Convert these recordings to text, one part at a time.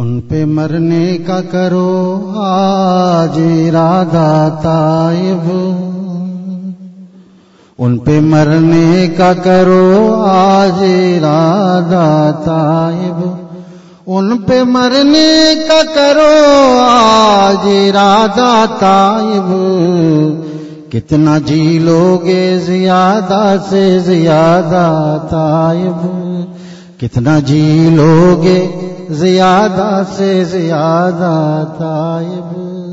ان پہ مرنے کا کرو آج ارادہ طائب، ان پہ مرنے کا کرو آج ارادہ طائب، ان پہ مرنے کا کرو آج ارادہ طائب، کتنا جی لوگے زیادہ سے زیادہ طائب، کتنا جی لوگے زیادہ سے زیادہ طائب۔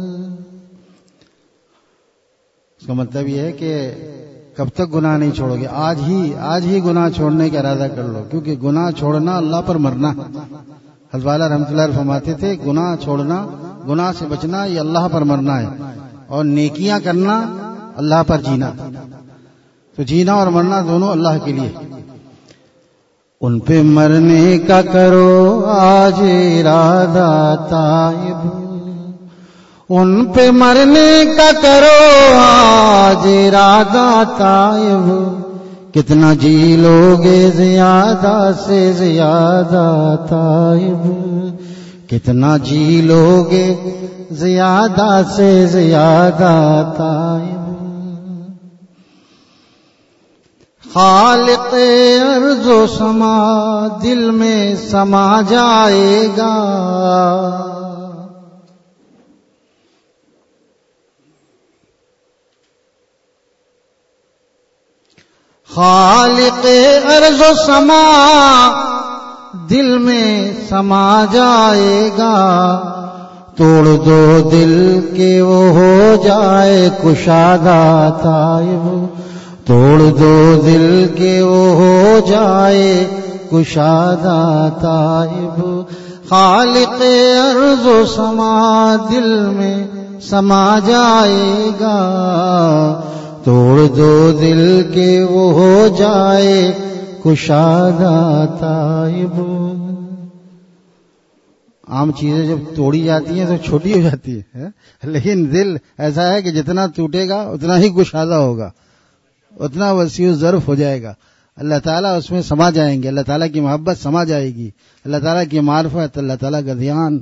اس کا مطلب یہ ہے کہ کب تک گناہ نہیں چھوڑو گے؟ آج ہی گناہ چھوڑنے کا ارادہ کر لو، کیونکہ گناہ چھوڑنا اللہ پر مرنا۔ حضرت والا رحمۃ اللہ علیہ فرماتے تھے گناہ چھوڑنا، گناہ سے بچنا یہ اللہ پر مرنا ہے، اور نیکیاں کرنا اللہ پر جینا۔ تو جینا اور مرنا دونوں اللہ کے لیے۔ ان پہ مرنے کا کرو آج ارادہ طائب، ان پہ مرنے کا کرو آج ارادہ طائب، کتنا جی لوگے زیادہ سے زیادہ طائب، کتنا جی لوگے زیادہ سے زیادہ طائب۔ خالق ارض و سما دل میں سما جائے گا، خالق ارض و سما دل میں سما جائے گا، توڑ دو دل کے وہ ہو جائے کشادہ طائب، توڑ دو دل کے وہ ہو جائے کشادہ طائب، خالق ارض و سما دل میں سما جائے گا، توڑ دو دل کے وہ ہو جائے کشادہ طائب۔ عام چیزیں جب توڑی جاتی ہیں تو چھوٹی ہو جاتی ہے، لیکن دل ایسا ہے کہ جتنا ٹوٹے گا اتنا ہی کشادہ ہوگا، اتنا وسیع ظرف ہو جائے گا۔ اللہ تعالیٰ اس میں سما جائیں گے، اللہ تعالیٰ کی محبت سما جائے گی، اللہ تعالیٰ کی معرفت، اللہ تعالیٰ کا دھیان۔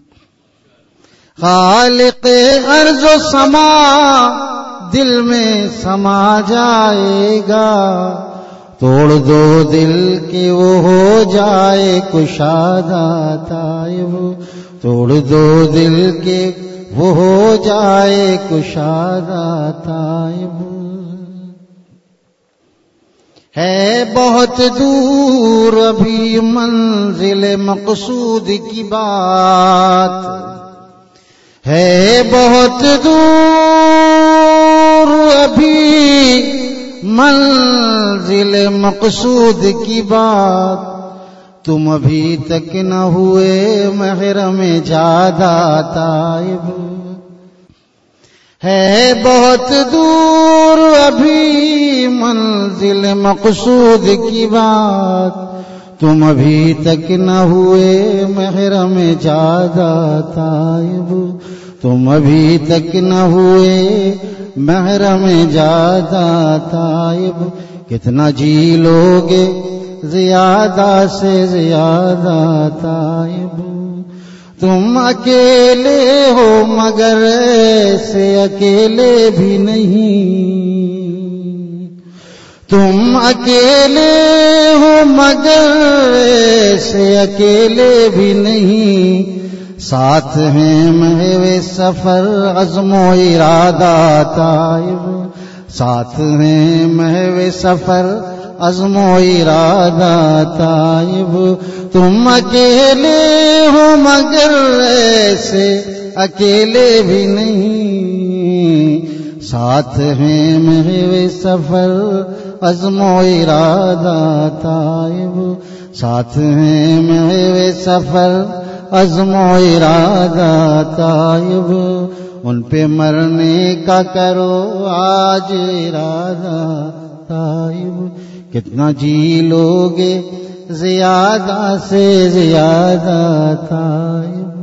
خالق ارض و سما دل میں سما جائے گا، توڑ دو دل کے وہ ہو جائے کشادہ طائب، توڑ دو دل کے وہ ہو جائے کشادہ طائب۔ ہے بہت دور ابھی منزل مقصود کی بات، ہے بہت دور ابھی منزل مقصود کی بات، تم ابھی تک نہ ہوئے محرم جادہ طائب، ہے بہت دور ابھی منزل مقصود کی بات، تم ابھی تک نہ ہوئے محرم جادہ طائب، تم ابھی تک نہ ہوئے محرم جادہ طائب، کتنا جی لوگے زیادہ سے زیادہ طائب، تم اکیلے ہو مگر ایسے اکیلے بھی نہیں، تم اکیلے ہو مگر ایسے اکیلے بھی نہیں، ساتھ ہیں محو سفر عزم و ارادہ طائب، ساتھ ہیں محو سفر عزم و ارادہ طائب، تم اکیلے ہو مگر ایسے اکیلے بھی نہیں، ساتھ ہیں محو سفر عزم و ارادہ طائب، ساتھ ہیں محو سفر عزم و ارادہ طائب، ان پہ مرنے کا کرو آج ارادہ طائب، کتنا جی لوگے زیادہ سے زیادہ طائب۔